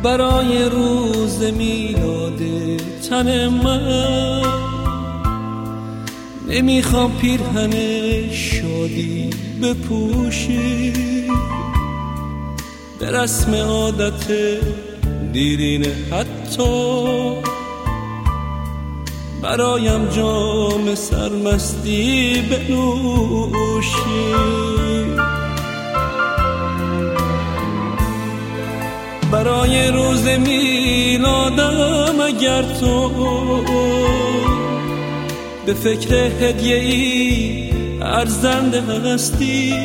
برای روز میلاد تن من. نمیخوام پیرهن شادی بپوشی، به رسم عادت دیرینه حتی برایم جام سرمستی بنوشی. برای روز میلادم اگر تو به فکر هدیه ای ارزنده هستی،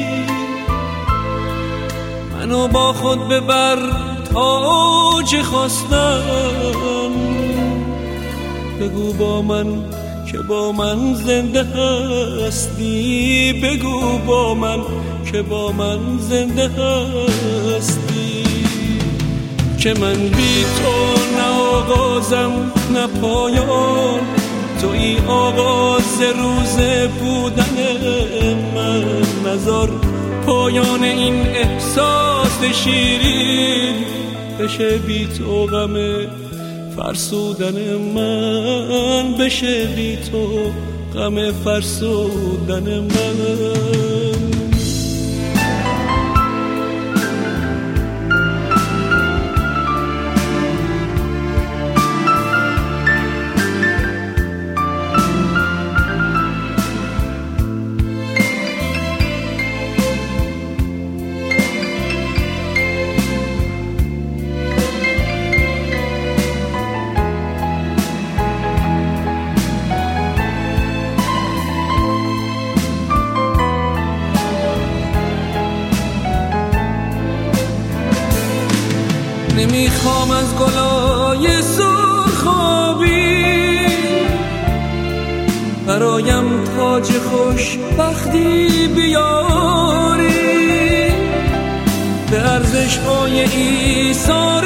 منو با خود ببر تا چه خواستم. بگو با من که با من زنده هستی، بگو با من که با من زنده هستی. که من بی تو نه آغازم نه پایان، توی آغاز روز بودن من. نذار پایان این احساس شیرین بشه بی تو غم فرسودن من، بشه بی تو غم فرسودن من. نمیخوام از گلای سرخابی برایم تاج خوشبختی بیاری، به ارزش‌های ایثار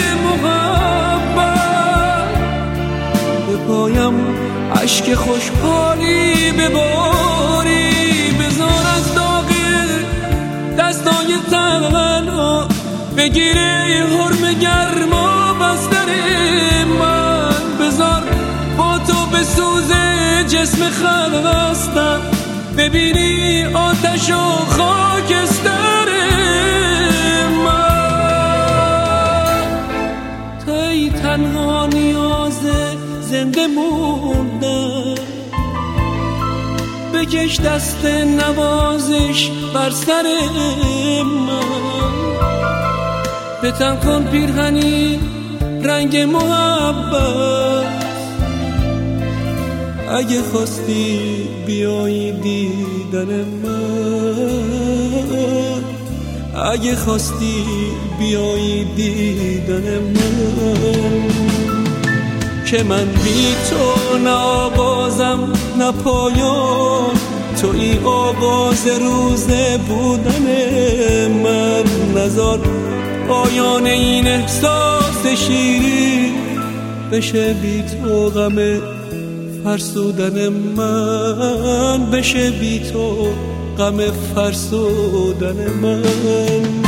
محبت به پایم اشک خوشحالی بباری. بذار از داغ دستای تنها بگیره حرم گرما بستر من. بذار با تو به سوز جسم خستم، ببینی آتش و خاکستر من. توی تنها نیاز زنده موندن، بکش دست نوازش بر سر من. بتن کن پیرهنی رنگ محبت، اگه خواستی بیایی دیدن من، اگه خواستی بیایی دیدن من. که من بی تو نه آغازم نه پایان، توی آغاز روز بودن من. نذار پایان این احساس شیرین بشه بی تو غم فرسودن من، بشه بی تو غم فرسودن من.